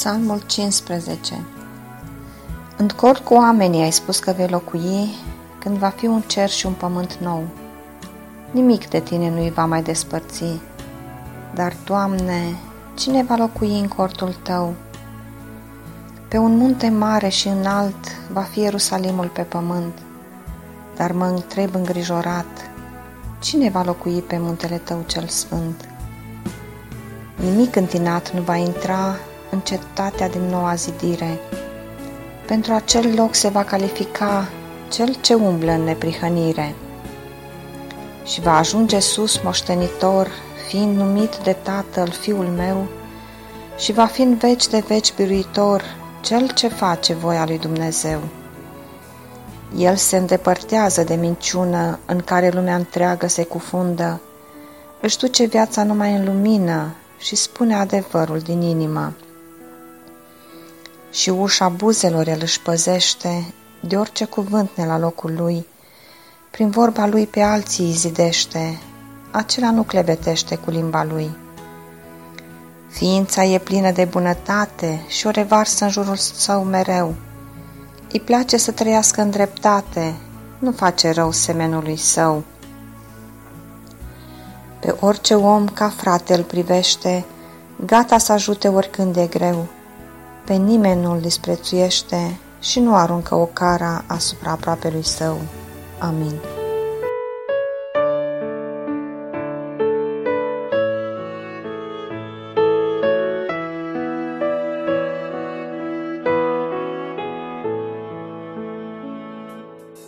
Psalmul 15. În cort cu oamenii ai spus că vei locui, când va fi un cer și un pământ nou. Nimic de tine nu-i va mai despărți. Dar, Doamne, cine va locui în cortul Tău? Pe un munte mare și înalt va fi Ierusalimul pe pământ, dar mă întreb îngrijorat, cine va locui pe muntele Tău cel sfânt? Nimic întinat nu va intra în cetatea din noua zidire. Pentru acel loc se va califica cel ce umblă în neprihănire și va ajunge sus moștenitor, fiind numit de Tatăl Fiul meu, și va fi în veci de veci biruitor cel ce face voia lui Dumnezeu. El se îndepărtează de minciună în care lumea întreagă se cufundă, își duce viața numai în lumină și spune adevărul din inimă. Și ușa buzelor el își păzește, de orice cuvânt ne la locul lui, prin vorba lui pe alții îi zidește, acela nu clevetește cu limba lui. Ființa e plină de bunătate și o revarsă în jurul său mereu. Îi place să trăiască în dreptate, nu face rău semenului său. Pe orice om ca frate îl privește, gata să ajute oricând e greu. Pe nimeni nu îl disprețuiește și nu aruncă o cara asupra aproapelui său. Amin.